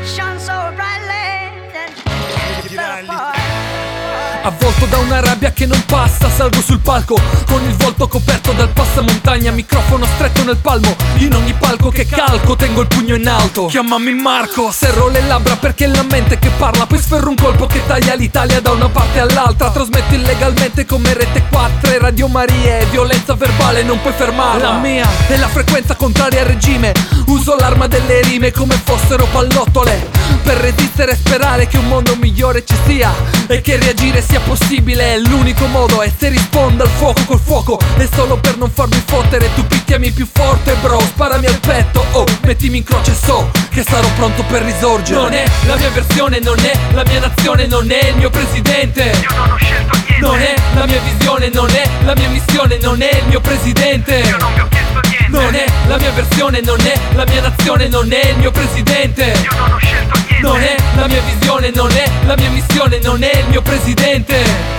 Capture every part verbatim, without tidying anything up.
Avvolto da una rabbia che non passa, salgo sul palco con il volto coperto dal passamontagna, microfono stretto nel palmo, in ogni palco che calco tengo il pugno in alto. Chiamami Marco, serro le labbra perché è la mente che parla, poi sferro un colpo che taglia l'Italia da una parte all'altra. Trasmetto illegalmente come Rete quattro e Radio Maria, e violenza verbale non puoi fermarla. La mia è la frequenza contraria al regime, uso l'arma delle rime come fossero pallottole, per resistere e sperare che un mondo migliore ci sia e che reagire sia possibile. È l'unico modo, e se rispondo al fuoco col fuoco è solo per non farmi fottere. Tu picchiami più forte bro, sparami al petto, oh, mettimi in croce, so che sarò pronto per risorgere. Non è la mia versione, non è la mia nazione, non è il mio presidente. Io non ho scelto niente. Non è la mia visione, non è la mia missione, non è il mio presidente. Io non vi ho chiesto niente. Non è la mia versione, non è la mia nazione, non è il mio presidente. Io non ho scelto niente. Non è la mia visione, non è la mia missione, non è il mio presidente.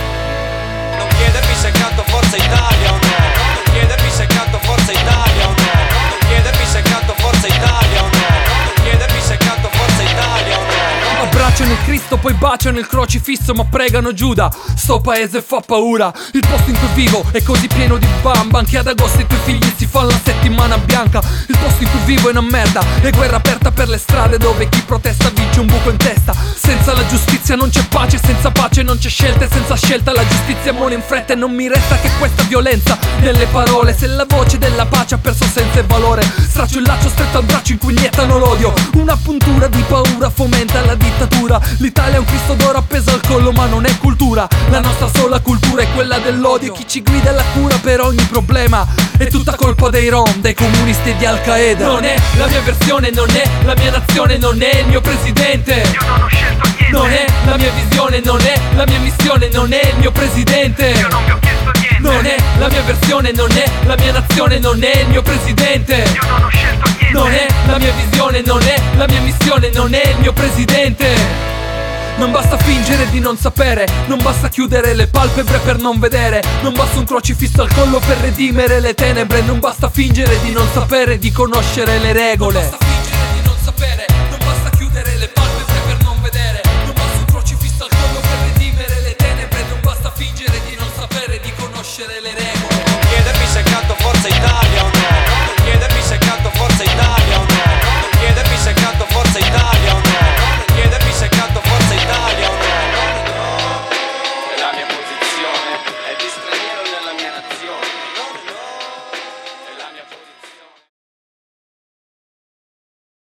Non chiedermi se canto Forza Italia o no. Non chiedermi se canto Forza Italia o no. Non chiedermi se canto Forza Italia o no. Non chiedermi se canto Forza Italia o no. Abbracciano il Cristo, poi baciano il crocifisso, ma pregano Giuda. Sto paese fa paura, il posto in cui vivo è così pieno di bamba che ad agosto i tuoi figli si fanno la settimana bianca. Il posto in cui vivo è una merda, è guerra aperta per le strade dove chi protesta vince un buco in testa. Senza la giustizia non c'è pace, senza pace non c'è scelta, e senza scelta la giustizia muore in fretta. E non mi resta che questa violenza nelle parole, se la voce della pace ha perso senso e valore. Straccio il laccio stretto al braccio in cui iniettano l'odio, una puntura di paura fomenta la dittatura. L'Italia è un Cristo d'oro appeso al collo, ma non è cultura. La nostra sola cultura è quella dell'odio. Chi ci guida è la cura per ogni problema, è tutta colpa dei rom, dei comunisti e di Al Qaeda. Non è la mia versione, non è la mia nazione, non è il mio presidente. Io non ho scelto niente. Non è la mia visione, non è la mia missione, non è il mio presidente. Io non vi ho chiesto niente. Non è la mia versione, non è la mia nazione, non è il mio presidente. Io non ho scelto niente. Non è la mia visione, non è la mia missione, non è il mio presidente. Non basta fingere di non sapere, non basta chiudere le palpebre per non vedere, non basta un crocifisso al collo per redimere le tenebre, non basta fingere di non sapere, di conoscere le regole.